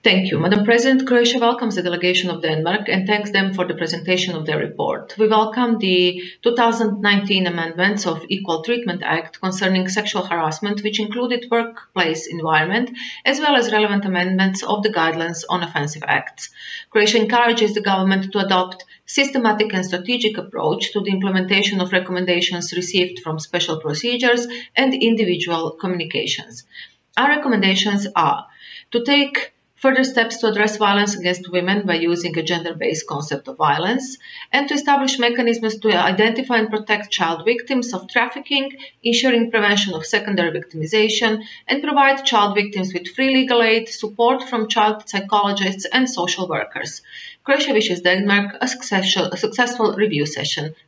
Thank you. Madam President, Croatia welcomes the delegation of Denmark and thanks them for the presentation of their report. We welcome the 2019 amendments of Equal Treatment Act concerning sexual harassment, which included workplace environment, as well as relevant amendments of the guidelines on offensive acts. Croatia encourages the government to adopt systematic and strategic approach to the implementation of recommendations received from special procedures and individual communications. Our recommendations are to take further steps to address violence against women by using a gender-based concept of violence, and to establish mechanisms to identify and protect child victims of trafficking, ensuring prevention of secondary victimization, and provide child victims with free legal aid, support from child psychologists and social workers. Croatia wishes Denmark a successful review session.